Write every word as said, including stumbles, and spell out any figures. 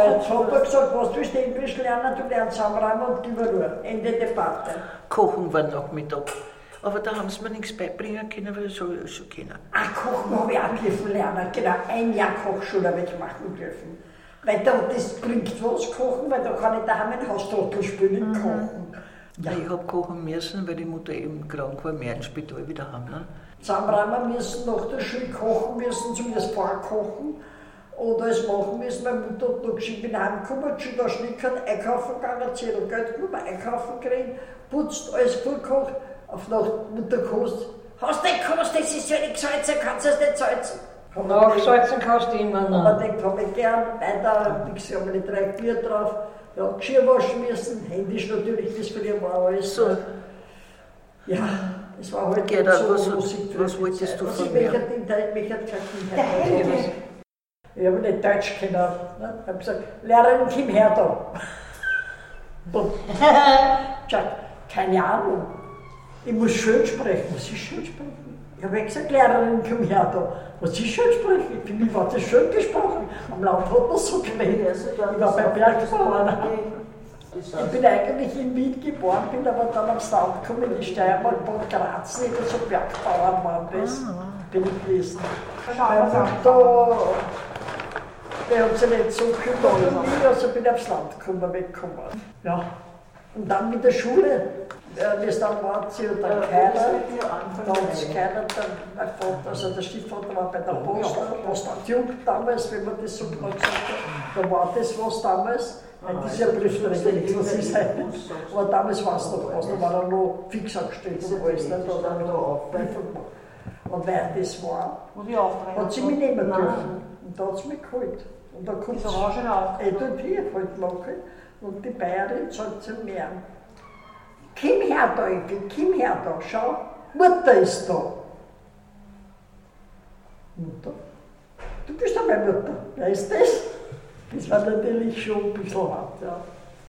Aber jetzt hat er gesagt, was willst du Englisch lernen? Du lernst Zusammenräumen und Überruhr. Ende Debatte. Kochen war Nachmittag. Aber da haben sie mir nichts beibringen können, weil ich so schon kennen. Ach, Kochen habe ich auch dürfen lernen. Genau, ein Jahr Kochschule habe ich machen dürfen. Weil da, das bringt was, Kochen, weil da kann ich daheim ein Hausdottel spielen, mhm. kochen. Ja. Ich habe kochen müssen, weil die Mutter eben krank war, mehr ins Spital wieder haben. Ne? Zusammenräumen müssen, nach der Schule kochen müssen, zumindest vorkochen. Oder es machen müssen, meine Mutter hat noch geschrieben, ich bin heimgekommen, schon da schnickern, einkaufen gegangen, Zettel Geld genommen, einkaufen kriegen, putzt, alles gut gekocht, auf Nacht Mutter kost. Hast du nicht gekostet, das ist ja nicht gesalzen, kannst du es nicht salzen? Nachsalzen kannst du immer noch. Aber den kann ich gern, weiter, ich habe meine drei Bier drauf, ja, Geschirr waschen müssen, händisch natürlich, das für war alles so. Ja, es war halt Gerda, so was, Musik. Was wolltest du von ich mir? Ich möchte keine Ich habe nicht Deutsch können. Ne? Ich habe gesagt, Lehrerin, komm her da. Keine Ahnung. Ich muss schön sprechen. Was ist schön sprechen? Ich habe gesagt, Lehrerin, komm her da. Was ist schön sprechen? Für mich war das schön gesprochen. Am Land hat man so geredet. Ich war beim Bergbauern. Ich bin eigentlich in Wien geboren, bin aber dann aufs Land gekommen, in die Steiermark, Bad Graz, nicht so Bergbauern waren das. Bin ich gewesen. Da, der hat sich nicht so gekümmert um mich, also bin ich aufs Land gekommen, weggekommen. Ja. Und dann mit der Schule, wie es dann war, sie hat dann keiner, da hat es keiner, mein Vater, also der Stiefvater war bei der Post, Post und Jugend damals, wenn man das so genau gesagt hat, da war das was damals. Das ist ja Prüfträger, nichts, was ich sage. Aber damals war es noch was, da war er noch fix angestellt und alles, da hat er mit der Prüfung gemacht. Und weil das war, hat sie mich nehmen dürfen. Und da hat sie mich geholt. Und da kommt es eh dort hier, halt machen. Und die Bayerin sagt zu mir, komm her da, Ecke, komm her da, schau, Mutter ist da. Mutter? Du bist ja meine Mutter, wer ist das? Das war natürlich schon ein bisschen hart, ja.